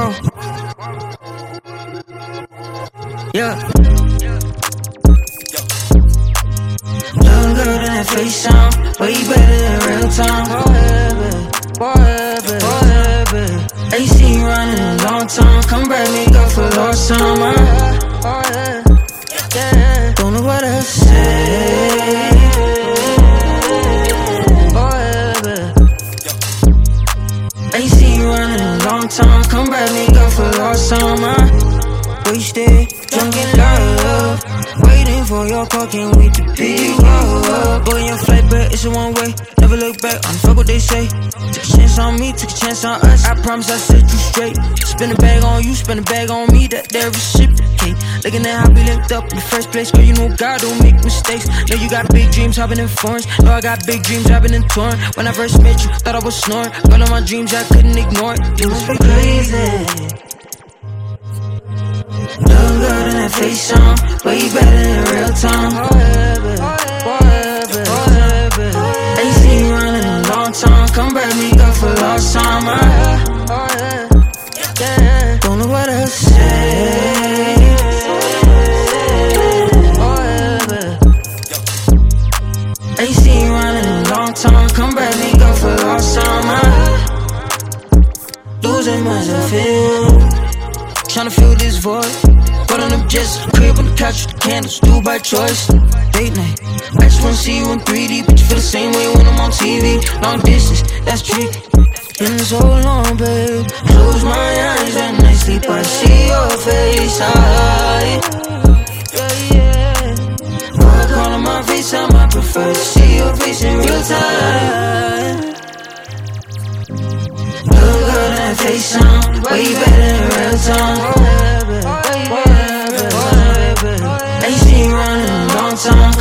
Whoa. Yeah. Looking good in that FaceTime, way better than real time. Forever. Ain't seen you running in a long time. Come back, make up for lost time. Don't know what else to say. Ain't seen you running in a long time. Come back, make up for lost time. Wasted, drunk in love, waiting for your call, can't wait to pick you up. Boy, your flight back, it's a one way. Never look back, on fuck what they say. Took a chance on me, took a chance on us. I promise I set you straight. Spin a bag on you, spin a bag on me, that reciprocate. Looking at how we linked up in the first place. Girl, you know God don't make mistakes. Know you got big dreams, hopping in foreigns. Know I got big dreams, hopping in torn. When I first met you, thought I was snoring. All of my dreams, I couldn't ignore it. You must be crazy. Look good in that FaceTime, way better than real time. Forever. Ain't seen you running in a long time. Come back, make up for lost time. Don't know what else to say. Ain't seen you running in a long time. Come back, make up for lost time. Losing myself in, tryna fill this void. Pulling up just crib on the couch with the candles, do by choice. Date night, I just wanna see you in 3D, but you feel the same way when I'm on TV. Long distance, that's tricky. Been so long, babe. Close my eyes and I sleep, I see your face. Walk on my face, I prefer to see your face in real time. Look good in that FaceTime, way better than real time. Ain't seen you running in a long time.